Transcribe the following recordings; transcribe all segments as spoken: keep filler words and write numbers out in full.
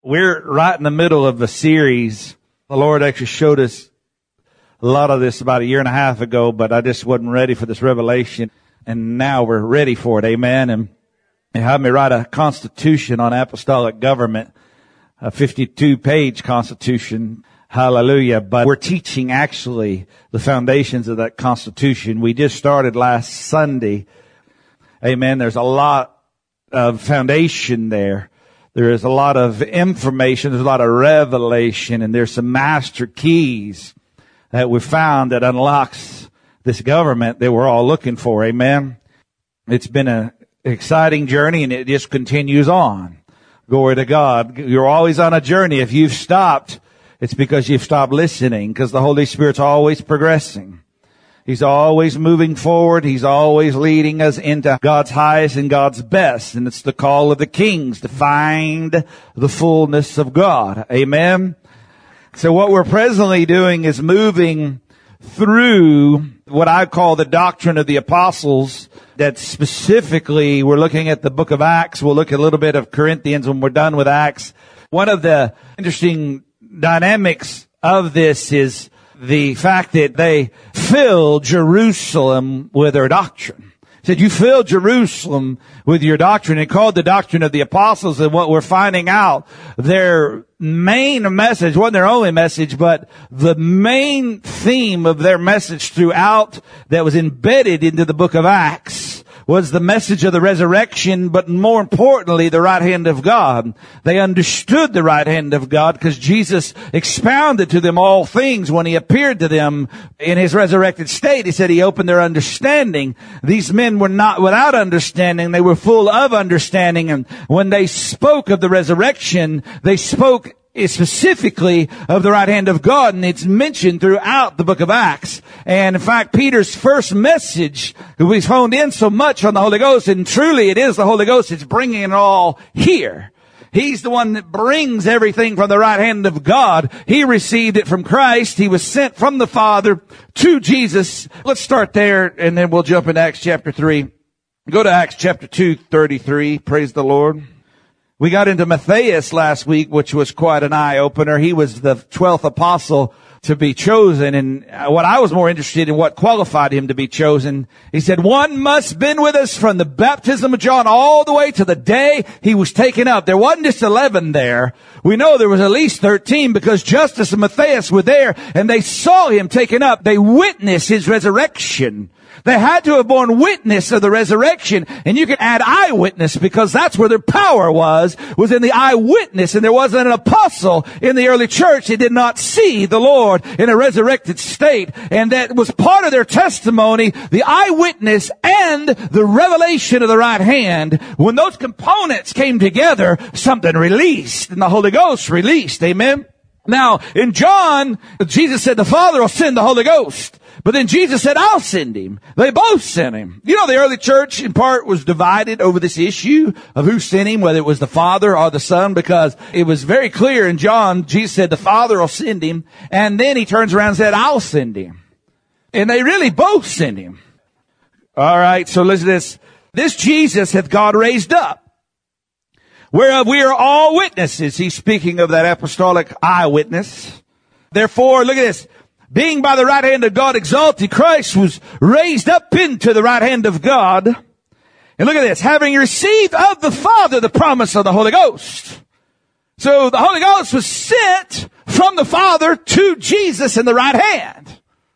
We're right in the middle of a series. The Lord actually showed us a lot of this about a year and a half ago, but I just wasn't ready for this revelation. And now we're ready for it. Amen. And He had me write a constitution on apostolic government, a fifty-two page constitution. Hallelujah. But we're teaching actually the foundations of that constitution. We just started last Sunday. Amen. There's a lot of foundation there. There is a lot of information. There's a lot of revelation, and there's some master keys that we found that unlocks this government that we're all looking for. Amen. It's been an exciting journey, and it just continues on. Glory to God. You're always on a journey. If you've stopped, it's because you've stopped listening, because the Holy Spirit's always progressing. He's always moving forward. He's always leading us into God's highest and God's best. And it's the call of the kings to find the fullness of God. Amen. So what we're presently doing is moving through what I call the doctrine of the apostles. That specifically, we're looking at the book of Acts. We'll look at a little bit of Corinthians when we're done with Acts. One of the interesting dynamics of this is the fact that they filled Jerusalem with their doctrine. He said, you filled Jerusalem with your doctrine, and called the doctrine of the apostles. And what we're finding out, their main message wasn't their only message, but the main theme of their message throughout that was embedded into the book of Acts was the message of the resurrection, but more importantly, the right hand of God. They understood the right hand of God because Jesus expounded to them all things when He appeared to them in His resurrected state. He said He opened their understanding. These men were not without understanding. They were full of understanding. And when they spoke of the resurrection, they spoke specifically of the right hand of God, and it's mentioned throughout the book of Acts. And in fact, Peter's first message, we've honed in so much on the Holy Ghost, and truly it is the Holy Ghost that's bringing it all here. He's the one that brings everything from the right hand of God. He received it from Christ. He was sent from the Father to Jesus. Let's start there, and then we'll jump into Acts chapter three. Go to Acts chapter two, thirty-three. Praise the Lord. We got into Matthias last week, which was quite an eye-opener. He was the twelfth apostle to be chosen. And what I was more interested in, what qualified him to be chosen, he said, one must have been with us from the baptism of John all the way to the day he was taken up. There wasn't just eleven there. We know there was at least thirteen because Justus and Matthias were there, and they saw him taken up. They witnessed his resurrection. They had to have borne witness of the resurrection. And you can add eyewitness, because that's where their power was, was in the eyewitness. And there wasn't an apostle in the early church that did not see the Lord in a resurrected state. And that was part of their testimony, the eyewitness and the revelation of the right hand. When those components came together, something released, and the Holy Ghost released. Amen. Now, in John, Jesus said the Father will send the Holy Ghost. But then Jesus said, I'll send him. They both sent him. You know, the early church in part was divided over this issue of who sent him, whether it was the Father or the Son, because it was very clear in John, Jesus said the Father will send him. And then he turns around and said, I'll send him. And they really both sent him. All right, so listen to this. This Jesus hath God raised up, whereof we are all witnesses. He's speaking of that apostolic eyewitness. Therefore, look at this. Being by the right hand of God exalted, Christ was raised up into the right hand of God. And look at this. Having received of the Father the promise of the Holy Ghost. So the Holy Ghost was sent from the Father to Jesus in the right hand.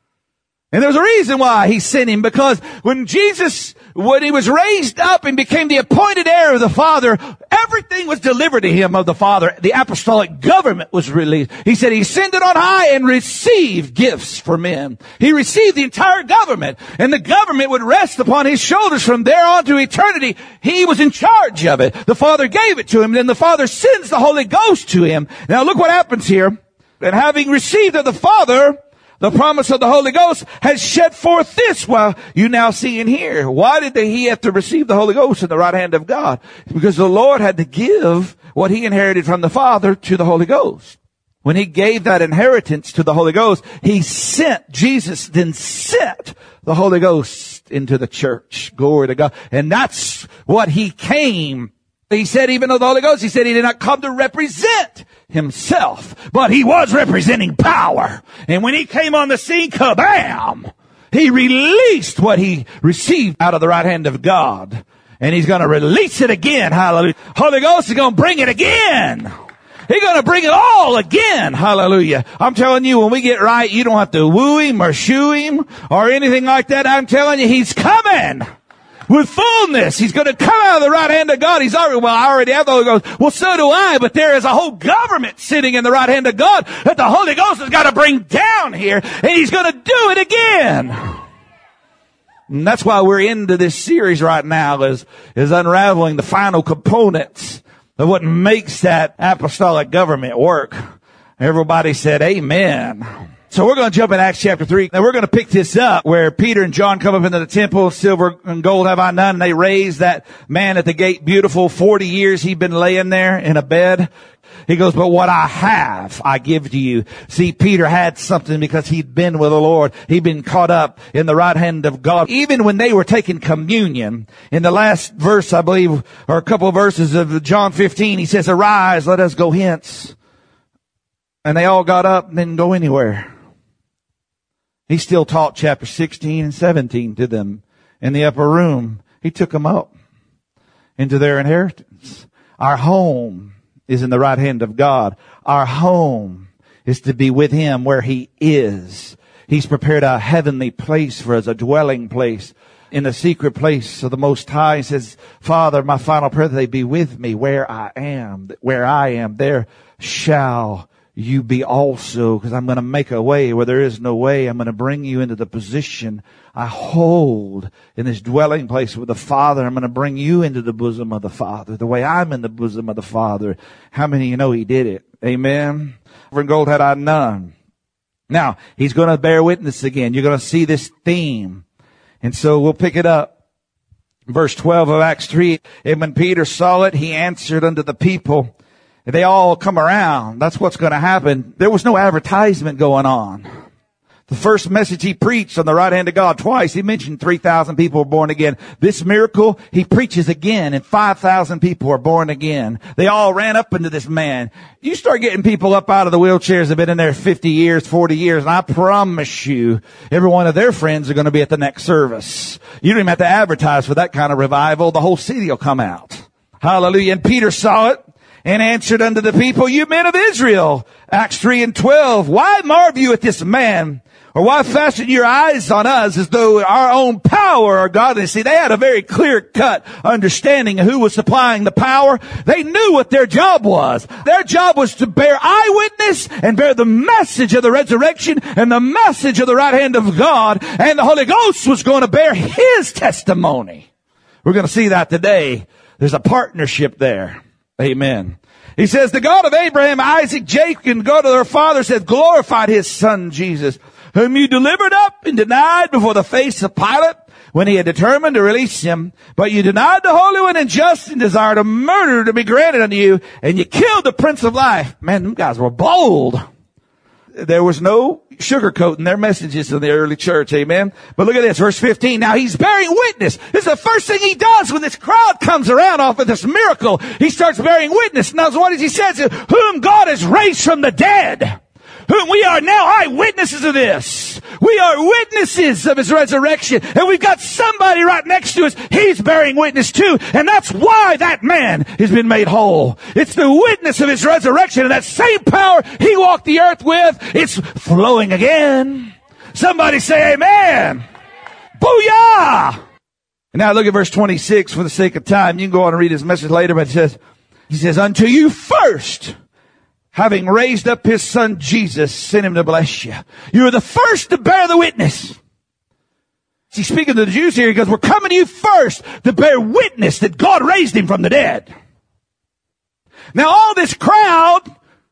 And there's a reason why he sent him, because when Jesus, when he was raised up and became the appointed heir of the Father, everything was delivered to him of the Father. The apostolic government was released. He said he ascended on high and received gifts for men. He received the entire government, and the government would rest upon his shoulders from there on to eternity. He was in charge of it. The Father gave it to him, and then the Father sends the Holy Ghost to him. Now look what happens here. And having received of the Father the promise of the Holy Ghost, has shed forth this, while you now see and hear. Why did he have to receive the Holy Ghost in the right hand of God? Because the Lord had to give what he inherited from the Father to the Holy Ghost. When he gave that inheritance to the Holy Ghost, he sent, Jesus then sent the Holy Ghost into the church. Glory to God. And that's what he came He said, even though the Holy Ghost, he said he did not come to represent himself, but he was representing power. And when he came on the scene, kabam! He released what he received out of the right hand of God. And he's going to release it again. Hallelujah. Holy Ghost is going to bring it again. He's going to bring it all again. Hallelujah. I'm telling you, when we get right, you don't have to woo him or shoo him or anything like that. I'm telling you, he's coming. With fullness. He's going to come out of the right hand of God. He's already, well, I already have the Holy Ghost. Well, so do I, but there is a whole government sitting in the right hand of God that the Holy Ghost has got to bring down here, and he's going to do it again. And that's why we're into this series right now, is, is unraveling the final components of what makes that apostolic government work. Everybody said amen. So we're going to jump in Acts chapter three. Now we're going to pick this up where Peter and John come up into the temple. Silver and gold have I none. And they raise that man at the gate beautiful. Forty years he'd been laying there in a bed. He goes, but what I have, I give to you. See, Peter had something because he'd been with the Lord. He'd been caught up in the right hand of God. Even when they were taking communion, in the last verse, I believe, or a couple of verses of John fifteen, he says, arise, let us go hence. And they all got up and didn't go anywhere. He still taught chapter sixteen and seventeen to them in the upper room. He took them up into their inheritance. Our home is in the right hand of God. Our home is to be with him where he is. He's prepared a heavenly place for us, a dwelling place in the secret place of the Most High. He says, Father, my final prayer, that they be with me where I am. Where I am, there shall you be also, because I'm going to make a way where there is no way. I'm going to bring you into the position I hold in this dwelling place with the Father. I'm going to bring you into the bosom of the Father, the way I'm in the bosom of the Father. How many of you know he did it? Amen. For gold had I none. Now, he's going to bear witness again. You're going to see this theme. And so we'll pick it up. Verse twelve of Acts three. And when Peter saw it, he answered unto the people. They all come around. That's what's going to happen. There was no advertisement going on. The first message he preached on the right hand of God twice, he mentioned three thousand people were born again. This miracle, he preaches again, and five thousand people are born again. They all ran up into this man. You start getting people up out of the wheelchairs that have been in there fifty years, forty years, and I promise you, every one of their friends are going to be at the next service. You don't even have to advertise for that kind of revival. The whole city will come out. Hallelujah. And Peter saw it and answered unto the people, you men of Israel, Acts three and twelve, why marvel you at this man? Or why fasten your eyes on us as though our own power or godliness? See, they had a very clear-cut understanding of who was supplying the power. They knew what their job was. Their job was to bear eyewitness and bear the message of the resurrection and the message of the right hand of God. And the Holy Ghost was going to bear his testimony. We're going to see that today. There's a partnership there. Amen. He says, the God of Abraham, Isaac, Jacob, and God of their fathers hath glorified his son Jesus, whom you delivered up and denied before the face of Pilate when he had determined to release him. But you denied the Holy One and just and desired a murder to be granted unto you, and you killed the Prince of Life. Man, them guys were bold. There was no sugarcoating their messages in the early church, amen? But look at this, verse fifteen. Now he's bearing witness. This is the first thing he does when this crowd comes around off of this miracle. He starts bearing witness. Now what does he say? Whom God has raised from the dead. Whom we are now eyewitnesses of this. We are witnesses of his resurrection. And we've got somebody right next to us. He's bearing witness too. And that's why that man has been made whole. It's the witness of his resurrection. And that same power he walked the earth with, it's flowing again. Somebody say amen. Booyah! And now look at verse twenty-six for the sake of time. You can go on and read his message later, but it says, he says, unto you first, having raised up his son Jesus, sent him to bless you. You are the first to bear the witness. See, speaking to the Jews here, he goes, we're coming to you first to bear witness that God raised him from the dead. Now all this crowd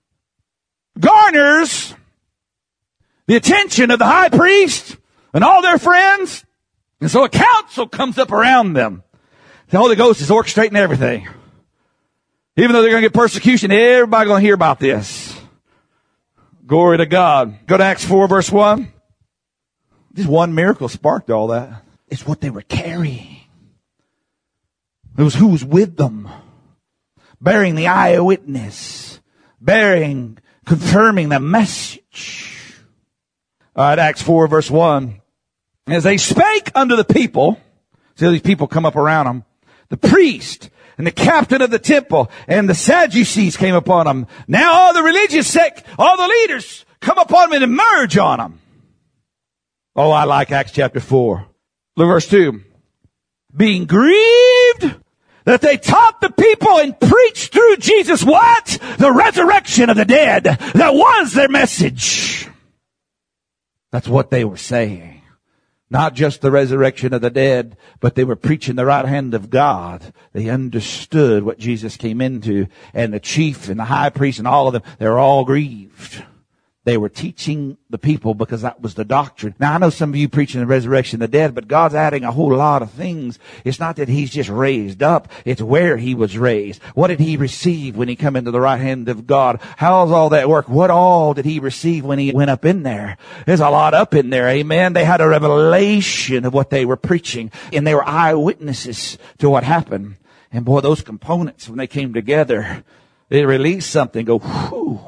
garners the attention of the high priest and all their friends. And so a council comes up around them. The Holy Ghost is orchestrating everything. Even though they're going to get persecution, everybody's going to hear about this. Glory to God. Go to Acts four, verse one. Just one miracle sparked all that. It's what they were carrying. It was who was with them. bearing the eyewitness, bearing, confirming the message. All right, Acts four verse one. As they spake unto the people, see these people come up around them, the priest and the captain of the temple and the Sadducees came upon them. Now all the religious sect, all the leaders come upon them and emerge on them. Oh, I like Acts chapter four. Look verse two. Being grieved that they taught the people and preached through Jesus what? The resurrection of the dead. That was their message. That's what they were saying. Not just the resurrection of the dead, but they were preaching the right hand of God. They understood what Jesus came into. And the chief and the high priest and all of them, they were all grieved. They were teaching the people because that was the doctrine. Now, I know some of you preaching the resurrection of the dead, but God's adding a whole lot of things. It's not that he's just raised up. It's where he was raised. What did he receive when he come into the right hand of God? How's all that work? What all did he receive when he went up in there? There's a lot up in there. Amen. They had a revelation of what they were preaching, and they were eyewitnesses to what happened. And boy, those components, when they came together, they released something. Go, whew.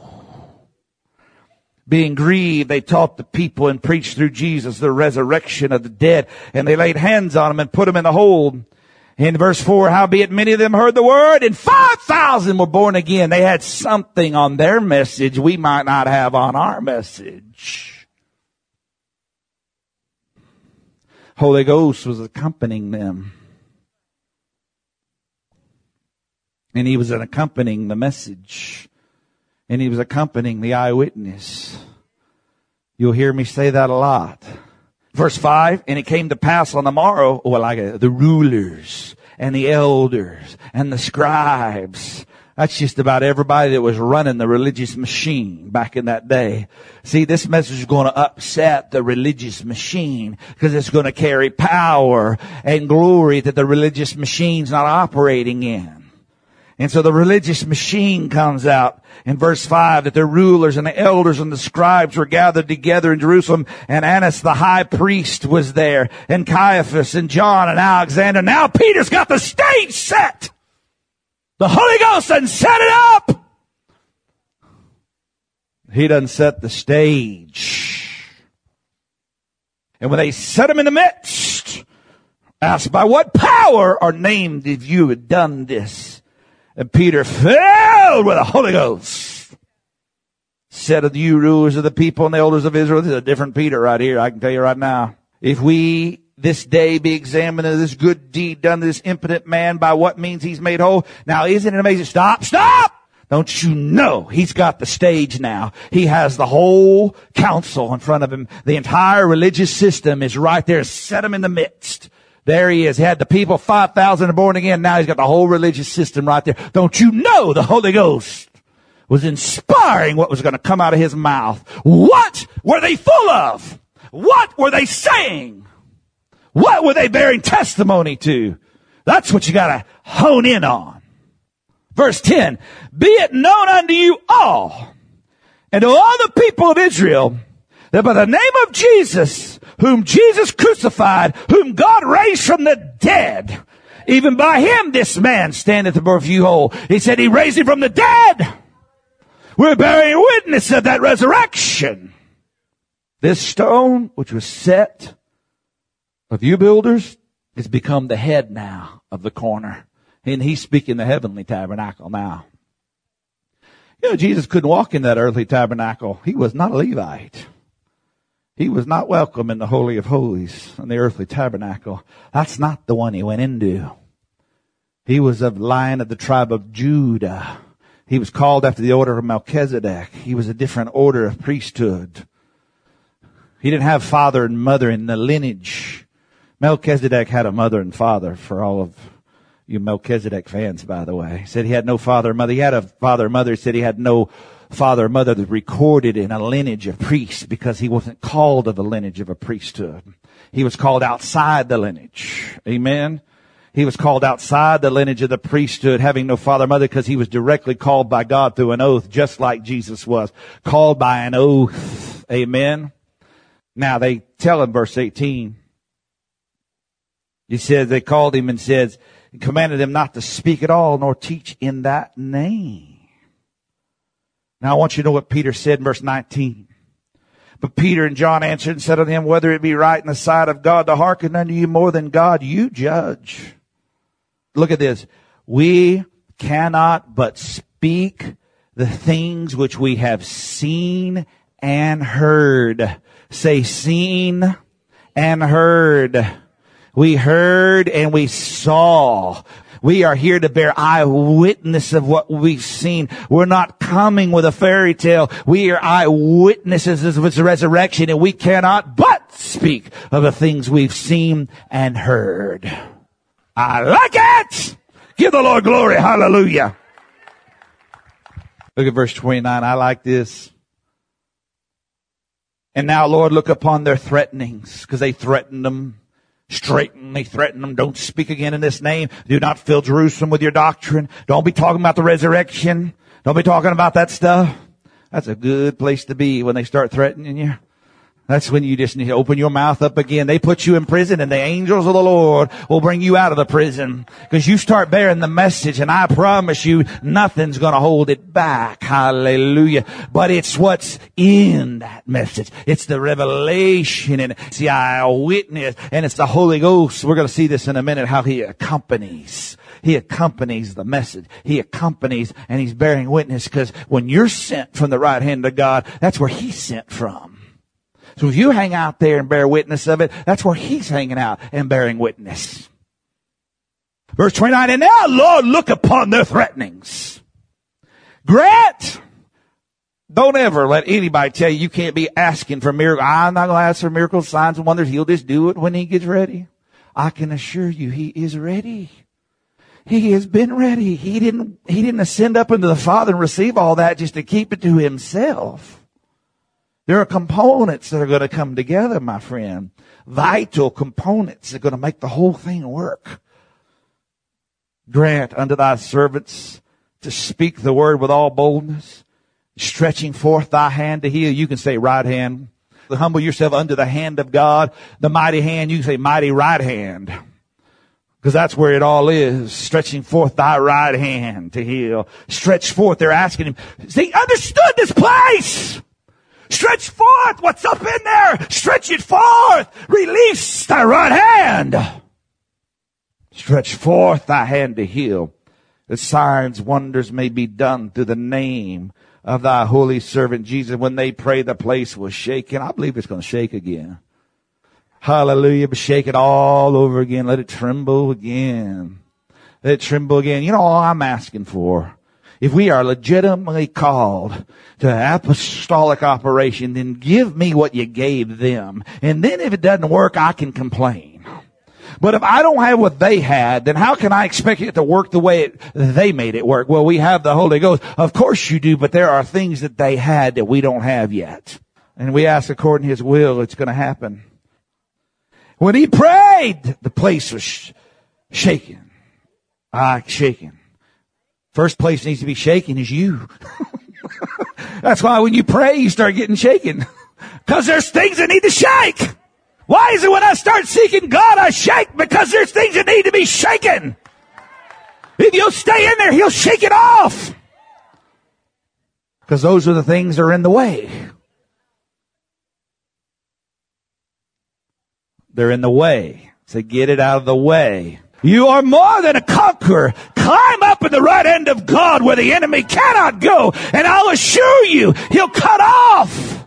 Being grieved, they taught the people and preached through Jesus the resurrection of the dead. And they laid hands on them and put them in the hold. In verse four, howbeit many of them heard the word, and five thousand were born again. They had something on their message we might not have on our message. Holy Ghost was accompanying them. And he was accompanying the message. And he was accompanying the eyewitness. You'll hear me say that a lot. Verse five, and it came to pass on the morrow, well, like uh, the rulers and the elders and the scribes. That's just about everybody that was running the religious machine back in that day. See, this message is going to upset the religious machine because it's going to carry power and glory that the religious machine's not operating in. And so the religious machine comes out in verse five that the rulers and the elders and the scribes were gathered together in Jerusalem, and Annas the high priest was there, and Caiaphas and John and Alexander. Now Peter's got the stage set. The Holy Ghost doesn't set it up. He doesn't set the stage. And when they set him in the midst, asked, by what power or name did you have done this? And Peter, filled with the Holy Ghost, said of you rulers of the people and the elders of Israel, this is a different Peter right here, I can tell you right now. If we this day be examined of this good deed done to this impotent man, by what means he's made whole. Now isn't it amazing? Stop, stop! Don't you know he's got the stage now? He has the whole council in front of him. The entire religious system is right there. Set him in the midst. There he is. He had the people, five thousand are born again. Now he's got the whole religious system right there. Don't you know the Holy Ghost was inspiring what was going to come out of his mouth? What were they full of? What were they saying? What were they bearing testimony to? That's what you got to hone in on. Verse ten, be it known unto you all and to all the people of Israel that by the name of Jesus, whom Jesus crucified, whom God raised from the dead, even by him this man standeth above you whole. He said he raised him from the dead. We're bearing witness of that resurrection. This stone, which was set of you builders, has become the head now of the corner. And he's speaking the heavenly tabernacle now. You know, Jesus couldn't walk in that earthly tabernacle. He was not a Levite. He was not welcome in the Holy of Holies in the earthly tabernacle. That's not the one he went into. He was of Lion of the tribe of Judah. He was called after the order of Melchizedek. He was a different order of priesthood. He didn't have father and mother in the lineage. Melchizedek had a mother and father, for all of you Melchizedek fans, by the way. He said he had no father or mother. He had a father or mother. He said he had no father or mother that recorded in a lineage of priests because he wasn't called of the lineage of a priesthood. He was called outside the lineage. Amen. He was called outside the lineage of the priesthood, having no father or mother, because he was directly called by God through an oath, just like Jesus was called by an oath. Amen. Now they tell him, verse eighteen, he says they called him and says, and commanded them not to speak at all, nor teach in that name. Now I want you to know what Peter said in verse nineteen. But Peter and John answered and said unto him, whether it be right in the sight of God to hearken unto you more than God, you judge. Look at this. We cannot but speak the things which we have seen and heard. Say seen and heard. We heard and we saw. We are here to bear eyewitness of what we've seen. We're not coming with a fairy tale. We are eyewitnesses of His resurrection, and we cannot but speak of the things we've seen and heard. I like it! Give the Lord glory. Hallelujah. Look at verse twenty-nine. I like this. And now, Lord, look upon their threatenings, because they threatened them. Straighten, they threaten them. Don't speak again in this name. Do not fill Jerusalem with your doctrine. Don't be talking about the resurrection. Don't be talking about that stuff. That's a good place to be when they start threatening you. That's when you just need to open your mouth up again. They put you in prison, and the angels of the Lord will bring you out of the prison, because you start bearing the message, and I promise you nothing's going to hold it back. Hallelujah. But it's what's in that message. It's the revelation, and it's the eyewitness, and it's the Holy Ghost. We're going to see this in a minute, how He accompanies. He accompanies the message. He accompanies, and He's bearing witness, because when you're sent from the right hand of God, that's where He's sent from. So if you hang out there and bear witness of it, that's where He's hanging out and bearing witness. Verse twenty-nine, and now, Lord, look upon their threatenings. Grant. Don't ever let anybody tell you you can't be asking for miracles. I'm not going to ask for miracles, signs, and wonders. He'll just do it when He gets ready. I can assure you He is ready. He has been ready. He didn't, He didn't ascend up into the Father and receive all that just to keep it to Himself. There are components that are going to come together, my friend. Vital components that are going to make the whole thing work. Grant unto thy servants to speak the word with all boldness, stretching forth thy hand to heal. You can say right hand. Humble yourself under the hand of God. The mighty hand, you can say mighty right hand. Because that's where it all is. Stretching forth thy right hand to heal. Stretch forth. They're asking Him. See, understood this place. Stretch forth what's up in there. Stretch it forth. Release thy right hand. Stretch forth thy hand to heal. The signs, wonders may be done through the name of thy holy servant Jesus. When they pray, the place was shaken. I believe it's going to shake again. Hallelujah. But shake it all over again. Let it tremble again. Let it tremble again. You know all I'm asking for? If we are legitimately called to apostolic operation, then give me what you gave them. And then if it doesn't work, I can complain. But if I don't have what they had, then how can I expect it to work the way it, they made it work? Well, we have the Holy Ghost. Of course you do, but there are things that they had that we don't have yet. And we ask according to His will, it's going to happen. When He prayed, the place was sh- shaken. Ah, shaken. First place needs to be shaken is you. That's why when you pray, you start getting shaken. Because there's things that need to shake. Why is it when I start seeking God, I shake? Because there's things that need to be shaken. If you'll stay in there, He'll shake it off. Because those are the things that are in the way. They're in the way. So get it out of the way. You are more than a conqueror. Climb up in the right hand of God where the enemy cannot go. And I'll assure you, He'll cut off.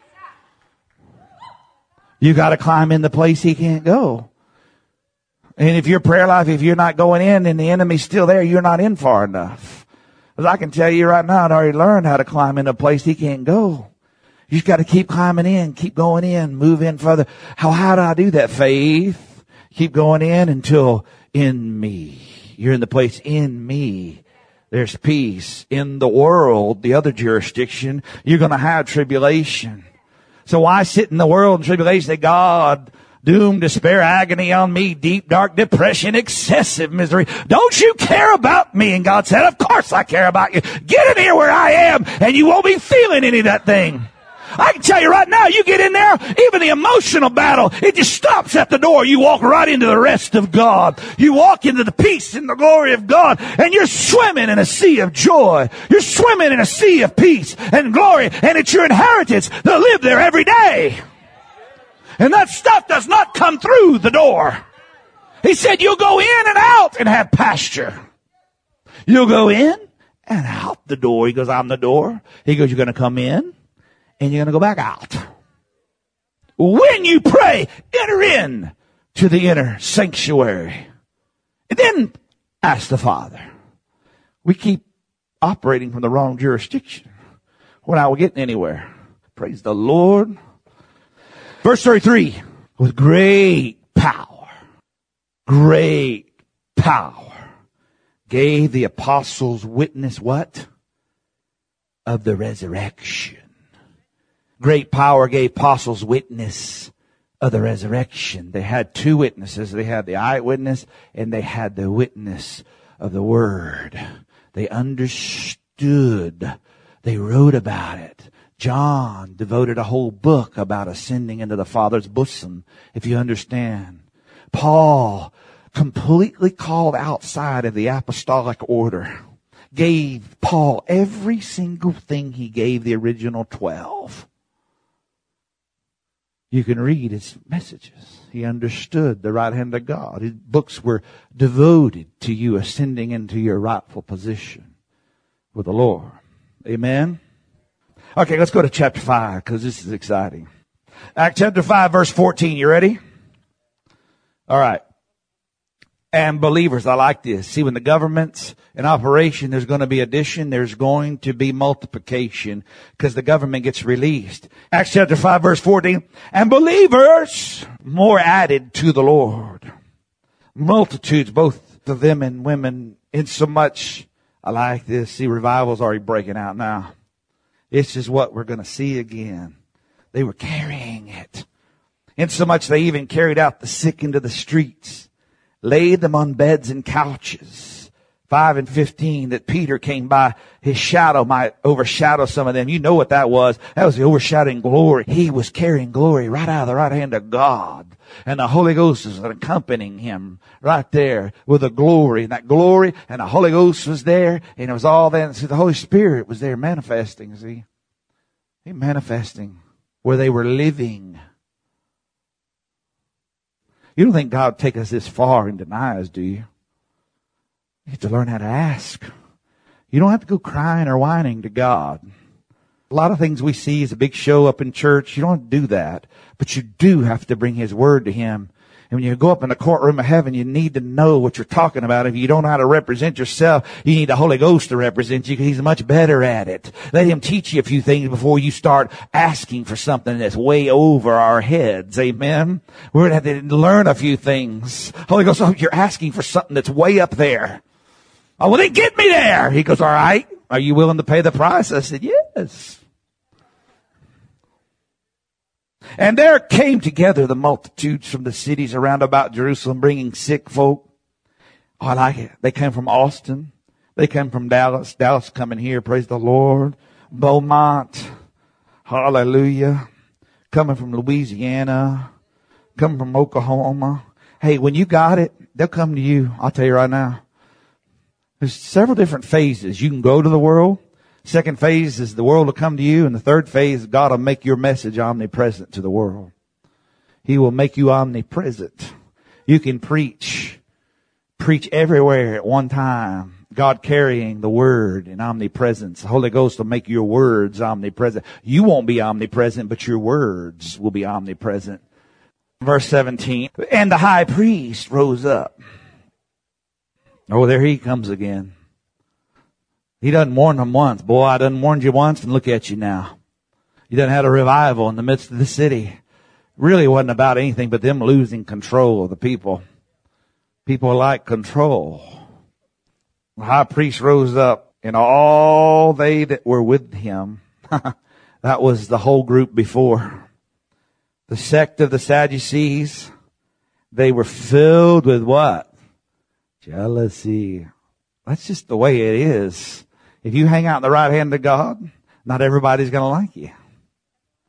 You got to climb in the place He can't go. And if your prayer life, if you're not going in and the enemy's still there, you're not in far enough. Because I can tell you right now, I'd already learned how to climb in a place He can't go. You just got to keep climbing in, keep going in, move in further. How, how do I do that? Faith. Keep going in until in me. You're in the place in me. There's peace. In the world, the other jurisdiction, you're going to have tribulation. So why sit in the world in tribulation? Say, God, doom, despair, agony on me, deep, dark depression, excessive misery. Don't you care about me? And God said, of course I care about you. Get in here where I am, and you won't be feeling any of that thing. I can tell you right now, you get in there, even the emotional battle, it just stops at the door. You walk right into the rest of God. You walk into the peace and the glory of God, and you're swimming in a sea of joy. You're swimming in a sea of peace and glory, and it's your inheritance to live there every day. And that stuff does not come through the door. He said, you'll go in and out and have pasture. You'll go in and out the door. He goes, I'm the door. He goes, you're going to come in and you're going to go back out. When you pray, enter in to the inner sanctuary. And then ask the Father. We keep operating from the wrong jurisdiction. We're not getting anywhere. Praise the Lord. Verse thirty-three. With great power, great power, gave the apostles witness what? Of the resurrection. Great power gave apostles witness of the resurrection. They had two witnesses. They had the eyewitness and they had the witness of the word. They understood. They wrote about it. John devoted a whole book about ascending into the Father's bosom, if you understand. Paul completely called outside of the apostolic order. Gave Paul every single thing he gave the original twelve. You can read his messages. He understood the right hand of God. His books were devoted to you ascending into your rightful position with the Lord. Amen. Okay, let's go to chapter five because this is exciting. Acts chapter five, verse fourteen. You ready? All right. And believers, I like this. See, when the government's in operation, there's going to be addition. There's going to be multiplication because the government gets released. Acts chapter five, verse fourteen. And believers more added to the Lord. Multitudes, both of them and women, insomuch, I like this. See, revival's already breaking out now. This is what we're going to see again. They were carrying it. Insomuch they even carried out the sick into the streets, laid them on beds and couches. Five and fifteen, that Peter came by, his shadow might overshadow some of them. You know what that was. That was the overshadowing glory. He was carrying glory right out of the right hand of God. And the Holy Ghost was accompanying him right there with the glory. And that glory and the Holy Ghost was there. And it was all there. See, the Holy Spirit was there manifesting, see. He manifesting where they were living. You don't think God would take us this far and deny us, do you? You have to learn how to ask. You don't have to go crying or whining to God. A lot of things we see is a big show up in church. You don't have to do that. But you do have to bring His Word to Him. And when you go up in the courtroom of heaven, you need to know what you're talking about. If you don't know how to represent yourself, you need the Holy Ghost to represent you because He's much better at it. Let Him teach you a few things before you start asking for something that's way over our heads. Amen? We're going to have to learn a few things. Holy Ghost, oh, you're asking for something that's way up there. Oh, well, then get me there. He goes, all right. Are you willing to pay the price? I said, yes. And there came together the multitudes from the cities around about Jerusalem, bringing sick folk. Oh, I like it. They came from Austin. They came from Dallas. Dallas coming here. Praise the Lord. Beaumont. Hallelujah. Coming from Louisiana. Coming from Oklahoma. Hey, when you got it, they'll come to you. I'll tell you right now. There's several different phases. You can go to the world. Second phase is the world will come to you. And the third phase, God will make your message omnipresent to the world. He will make you omnipresent. You can preach. Preach everywhere at one time. God carrying the word in omnipresence. The Holy Ghost will make your words omnipresent. You won't be omnipresent, but your words will be omnipresent. Verse seventeen. And the high priest rose up. Oh, there he comes again. He doesn't warn them once. Boy, I done warned you once and look at you now. He done had a revival in the midst of the city. Really wasn't about anything but them losing control of the people. People like control. The high priest rose up and all they that were with him, that was the whole group before. The sect of the Sadducees, they were filled with what? Jealousy. That's just the way it is. If you hang out in the right hand of God, not everybody's going to like you.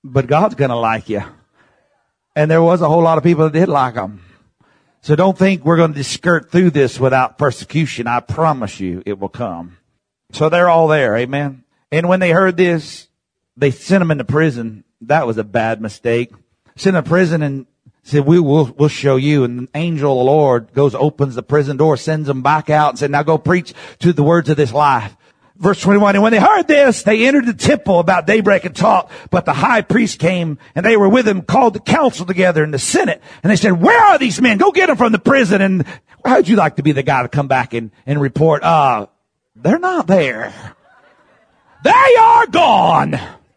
but God's going to like you. And there was a whole lot of people that did like him. So don't think we're going to just skirt through this without persecution. I promise you it will come. So they're all there. Amen. And when they heard this, they sent him into prison. That was a bad mistake. Sent him to prison and said, we will, we'll show you. And the angel of the Lord goes, opens the prison door, sends them back out and said, now go preach to the words of this life. Verse twenty-one, and when they heard this, they entered the temple about daybreak and taught. But the high priest came, and they were with him, called the council together in the Senate. And they said, where are these men? Go get them from the prison. And how'd you like to be the guy to come back and, and report, uh, they're not there. They are gone.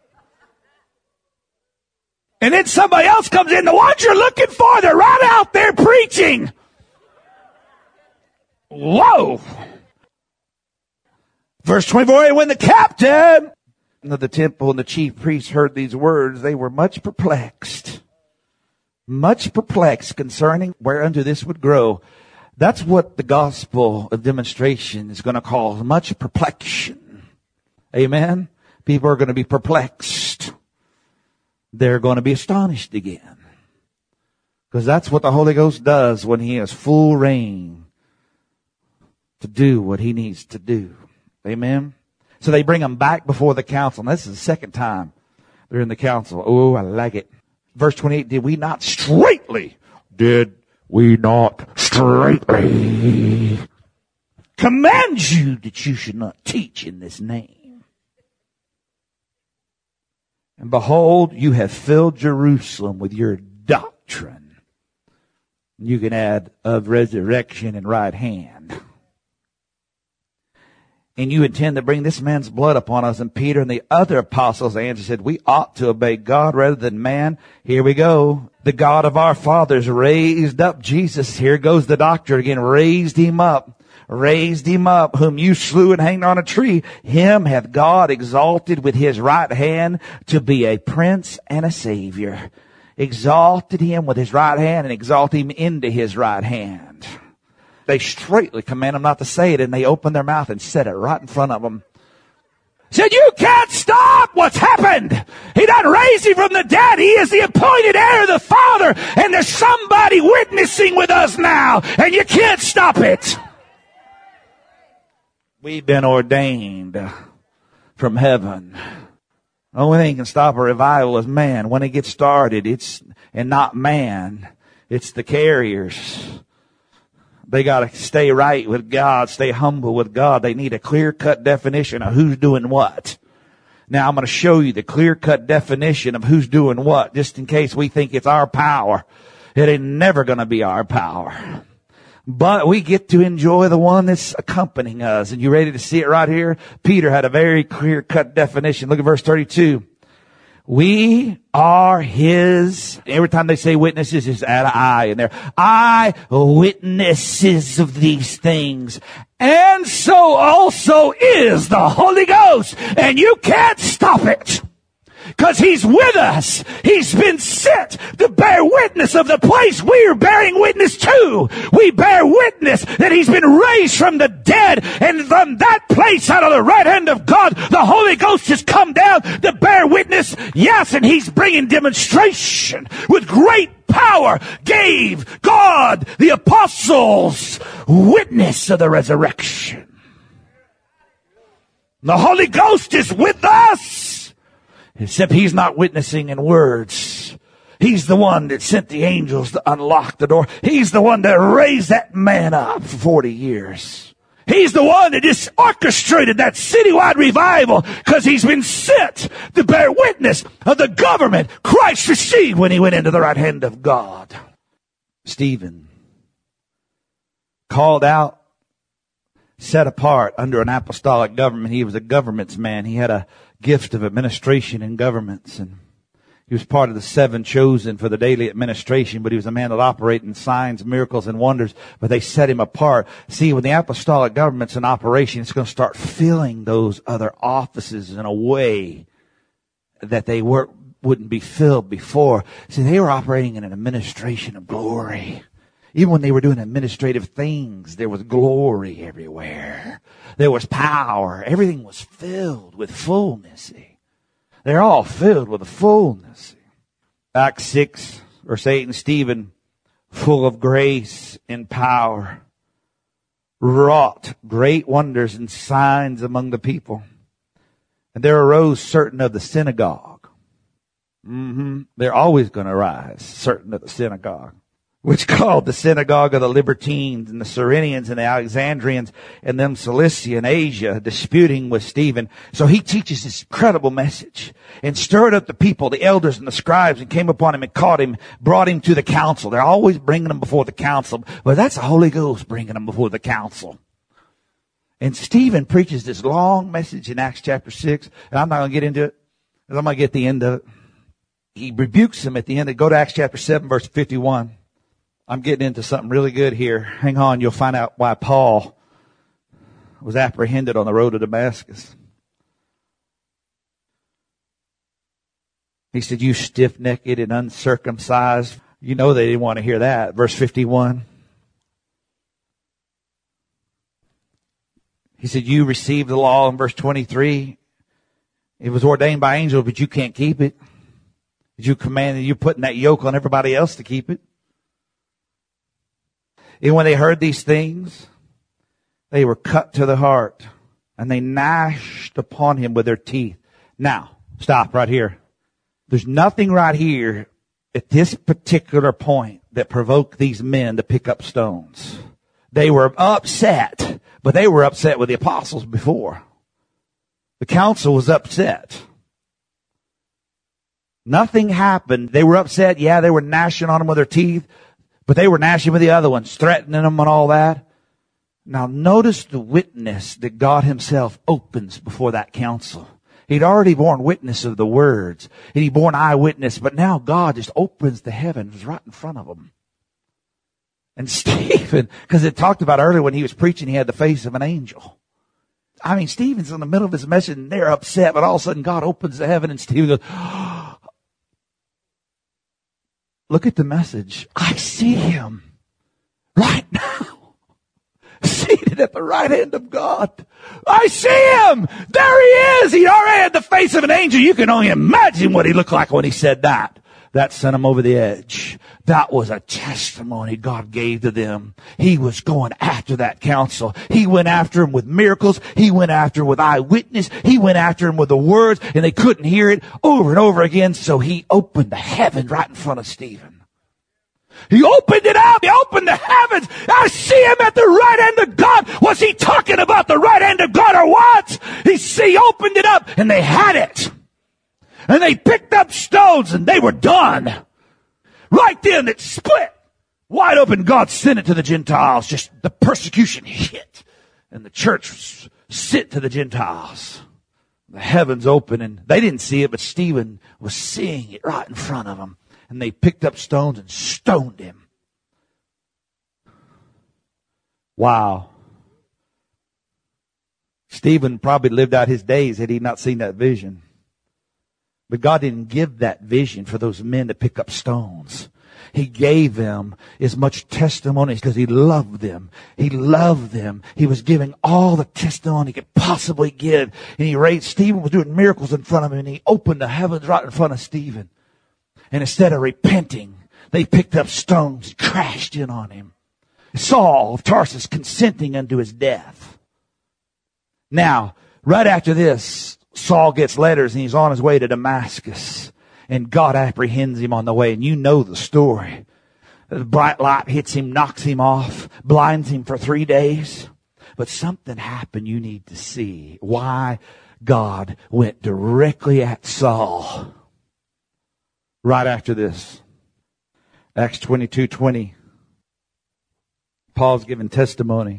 And then somebody else comes in. The ones you're looking for, they're right out there preaching. Whoa. Verse twenty-four, and when the captain of the temple and the chief priests heard these words, they were much perplexed. Much perplexed concerning whereunto this would grow. That's what the gospel of demonstration is going to cause. Much perplexion. Amen? People are going to be perplexed. They're going to be astonished again. Because that's what the Holy Ghost does when he has full reign to do what he needs to do. Amen. So they bring them back before the council. And this is the second time they're in the council. Oh, I like it. Verse twenty-eight, did we not straightly, did we not straightly command you that you should not teach in this name? And behold, you have filled Jerusalem with your doctrine. You can add of resurrection and right hand. And you intend to bring this man's blood upon us. And Peter and the other apostles answered, said, we ought to obey God rather than man. Here we go. The God of our fathers raised up Jesus. Here goes the doctor again. Raised him up. Raised him up, whom you slew and hanged on a tree. Him hath God exalted with his right hand to be a prince and a savior. Exalted him with his right hand and exalted him into his right hand. They straightly command them not to say it, and they opened their mouth and said it right in front of them. Said, you can't stop what's happened. He done raised him from the dead. He is the appointed heir of the Father, and there's somebody witnessing with us now, and you can't stop it. We've been ordained from heaven. The only thing that can stop a revival is man. When it gets started, it's, and not man, it's the carriers. They got to stay right with God, stay humble with God. They need a clear-cut definition of who's doing what. Now, I'm going to show you the clear-cut definition of who's doing what, just in case we think it's our power. It ain't never going to be our power. But we get to enjoy the one that's accompanying us. And you ready to see it right here? Peter had a very clear-cut definition. Look at verse thirty-two. We are his, every time they say witnesses, just add an I in there. I witnesses of these things. And so also is the Holy Ghost. And you can't stop it. Because he's with us. He's been sent to bear witness of the place we are bearing witness to. We bear witness that he's been raised from the dead. And from that place out of the right hand of God, the Holy Ghost has come down to bear witness. Yes, and he's bringing demonstration with great power. Gave God, the apostles, witness of the resurrection. The Holy Ghost is with us. Except he's not witnessing in words. He's the one that sent the angels to unlock the door. He's the one that raised that man up for forty years. He's the one that just orchestrated that citywide revival because he's been sent to bear witness of the government Christ received when he went into the right hand of God. Stephen, called out, set apart under an apostolic government. He was a government's man. He had a gift of administration in governments, and he was part of the seven chosen for the daily administration, but he was a man that operated in signs, miracles, and wonders, but they set him apart. See, when the apostolic government's in operation, it's going to start filling those other offices in a way that they were, wouldn't be filled before. See, they were operating in an administration of glory. Even when they were doing administrative things, there was glory everywhere. There was power. Everything was filled with fullness. They're all filled with the fullness. Acts six, verse eight, and Stephen, full of grace and power, wrought great wonders and signs among the people. And there arose certain of the synagogue. Mm-hmm. They're always going to arise, certain of the synagogue, which called the synagogue of the Libertines and the Cyrenians and the Alexandrians and them Cilicia and Asia, disputing with Stephen. So he teaches this incredible message and stirred up the people, the elders and the scribes, and came upon him and caught him, brought him to the council. They're always bringing him before the council, but that's the Holy Ghost bringing him before the council. And Stephen preaches this long message in Acts chapter six, and I'm not going to get into it, because I'm going to get the end of it. He rebukes him at the end. Go to Acts chapter seven, verse fifty-one. I'm getting into something really good here. Hang on, you'll find out why Paul was apprehended on the road to Damascus. He said, you stiff-necked and uncircumcised. You know they didn't want to hear that. Verse fifty-one. He said, you received the law in verse twenty-three. It was ordained by angels, but you can't keep it. You commanded, you're putting that yoke on everybody else to keep it. And when they heard these things, they were cut to the heart, and they gnashed upon him with their teeth. Now, stop right here. There's nothing right here at this particular point that provoked these men to pick up stones. They were upset, but they were upset with the apostles before. The council was upset. Nothing happened. They were upset. Yeah, they were gnashing on them with their teeth, but they were gnashing with the other ones, threatening them and all that. Now notice the witness that God himself opens before that council. He'd already borne witness of the words, and he borne eyewitness, but now God just opens the heavens right in front of them. And Stephen, because it talked about earlier when he was preaching, he had the face of an angel. I mean, Stephen's in the middle of his message and they're upset, but all of a sudden God opens the heaven and Stephen goes, oh, look at the message. I see him right now, seated at the right hand of God. I see him. There he is. He already had the face of an angel. You can only imagine what he looked like when he said that. That sent him over the edge. That was a testimony God gave to them. He was going after that council. He went after him with miracles. He went after him with eyewitness. He went after him with the words, and they couldn't hear it over and over again. So he opened the heaven right in front of Stephen. He opened it up. He opened the heavens. I see him at the right hand of God. Was he talking about the right hand of God or what? He, he opened it up, and they had it. And they picked up stones and they were done. Right then it split. Wide open. God sent it to the Gentiles. Just the persecution hit. And the church was sent to the Gentiles. The heavens open and they didn't see it, but Stephen was seeing it right in front of them. And they picked up stones and stoned him. Wow. Stephen probably lived out his days had he not seen that vision. But God didn't give that vision for those men to pick up stones. He gave them as much testimony because he loved them. He loved them. He was giving all the testimony he could possibly give. And he raised, Stephen was doing miracles in front of him, and he opened the heavens right in front of Stephen. And instead of repenting, they picked up stones and crashed in on him. Saul of Tarsus consenting unto his death. Now, right after this, Saul gets letters and he's on his way to Damascus. And God apprehends him on the way. And you know the story. The bright light hits him, knocks him off, blinds him for three days. But something happened you need to see. Why God went directly at Saul right after this. Acts twenty-two twenty. Paul's giving testimony.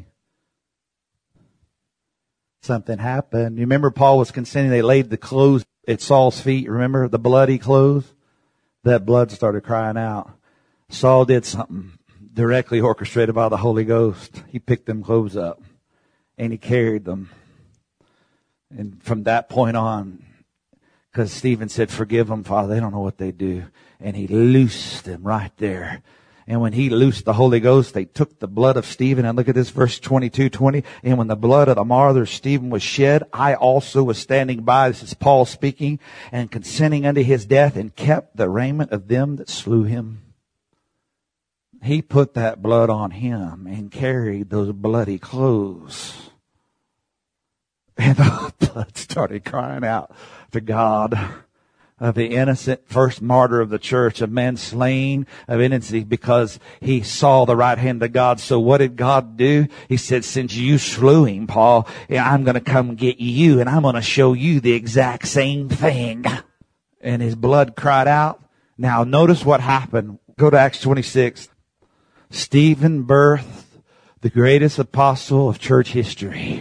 Something happened. You remember Paul was consenting. They laid the clothes at Saul's feet. Remember the bloody clothes? That blood started crying out. Saul did something directly orchestrated by the Holy Ghost. He picked them clothes up and he carried them. And from that point on, because Stephen said, forgive them, Father, they don't know what they do. And he loosed them right there. And when he loosed the Holy Ghost, they took the blood of Stephen. And look at this, verse twenty-two, twenty. And when the blood of the martyr Stephen was shed, I also was standing by. This is Paul speaking. And consenting unto his death, and kept the raiment of them that slew him. He put that blood on him and carried those bloody clothes. And the blood started crying out to God. Of the innocent first martyr of the church, a man slain of innocency because he saw the right hand of God. So what did God do? He said, since you slew him, Paul, I'm going to come get you, and I'm going to show you the exact same thing. And his blood cried out. Now notice what happened. Go to Acts twenty-six. Stephen birthed the greatest apostle of church history.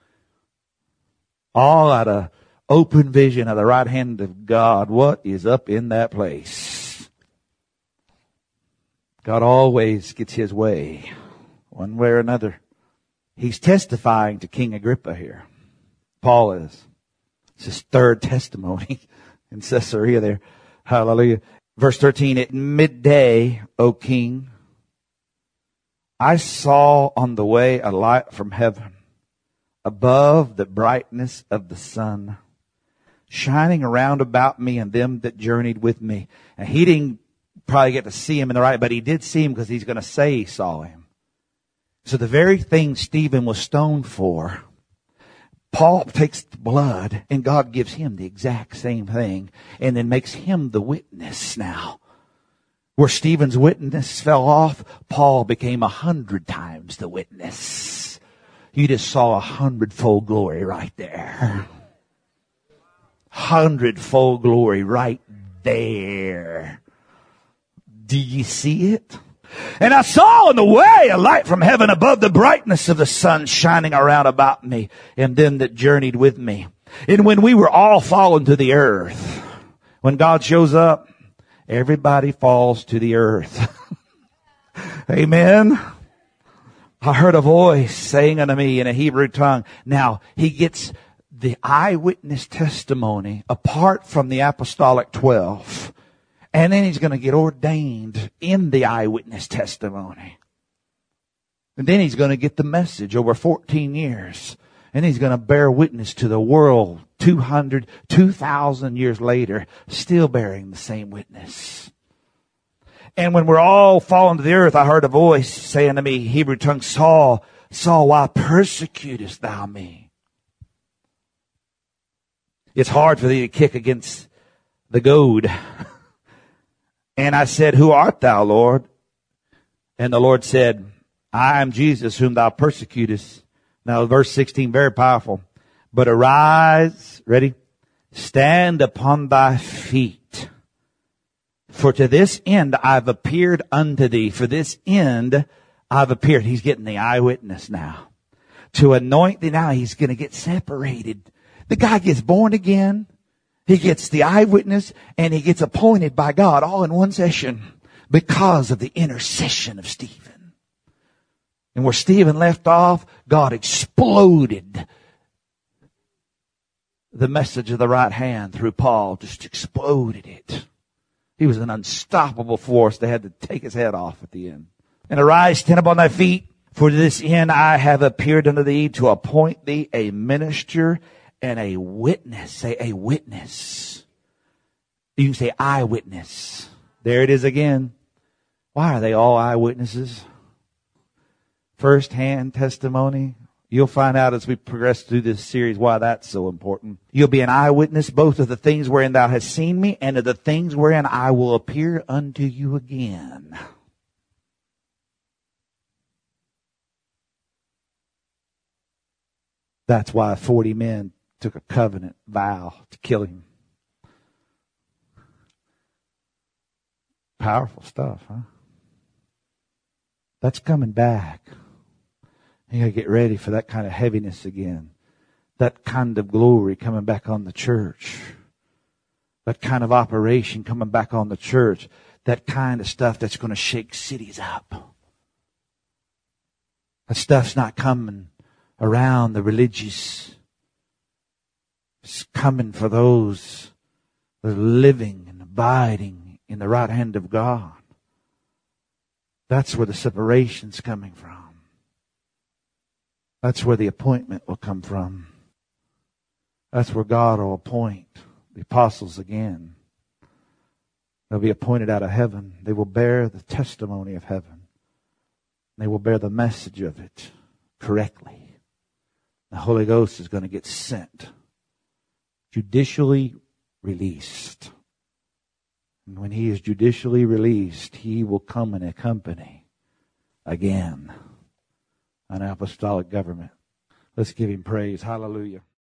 All out of open vision of the right hand of God. What is up in that place? God always gets his way, one way or another. He's testifying to King Agrippa here. Paul is. It's his third testimony in Caesarea there. Hallelujah. Verse thirteen, at midday, O king, I saw on the way a light from heaven, above the brightness of the sun, shining around about me and them that journeyed with me. And he didn't probably get to see him in the right, but he did see him because he's going to say he saw him. So the very thing Stephen was stoned for, Paul takes the blood and God gives him the exact same thing and then makes him the witness now. Where Stephen's witness fell off, Paul became a hundred times the witness. You just saw a hundredfold glory right there. Hundredfold glory right there. Do you see it? And I saw on the way a light from heaven above the brightness of the sun shining around about me and them that journeyed with me. And when we were all fallen to the earth, when God shows up, everybody falls to the earth. Amen. I heard a voice saying unto me in a Hebrew tongue. Now, he gets the eyewitness testimony apart from the apostolic twelve. And then he's going to get ordained in the eyewitness testimony. And then he's going to get the message over fourteen years. And he's going to bear witness to the world two hundred, two thousand years later, still bearing the same witness. And when we're all fallen to the earth, I heard a voice saying to me, Hebrew tongue, Saul, Saul, why persecutest thou me? It's hard for thee to kick against the goad. And I said, who art thou, Lord? And the Lord said, I am Jesus whom thou persecutest. Now, verse sixteen, very powerful. But arise, ready? Stand upon thy feet. For to this end I've appeared unto thee. For this end I've appeared. He's getting the eyewitness now. To anoint thee. Now he's going to get separated. The guy gets born again. He gets the eyewitness and he gets appointed by God all in one session because of the intercession of Stephen. And where Stephen left off, God exploded the message of the right hand through Paul, just exploded it. He was an unstoppable force. They had to take his head off at the end. And arise, stand upon thy feet. For to this end I have appeared unto thee to appoint thee a minister and a witness. Say a witness. You can say eyewitness. There it is again. Why are they all eyewitnesses? First-hand testimony. You'll find out as we progress through this series why that's so important. You'll be an eyewitness both of the things wherein thou hast seen me and of the things wherein I will appear unto you again. That's why forty men took a covenant vow to kill him. Powerful stuff, huh? That's coming back. You gotta get ready for that kind of heaviness again. That kind of glory coming back on the church. That kind of operation coming back on the church. That kind of stuff that's going to shake cities up. That stuff's not coming around the religious. It's coming for those that are living and abiding in the right hand of God. That's where the separation's coming from. That's where the appointment will come from. That's where God will appoint the apostles again. They'll be appointed out of heaven. They will bear the testimony of heaven. They will bear the message of it correctly. The Holy Ghost is going to get sent, judicially released. And when He is judicially released, He will come and accompany again an apostolic government. Let's give Him praise. Hallelujah.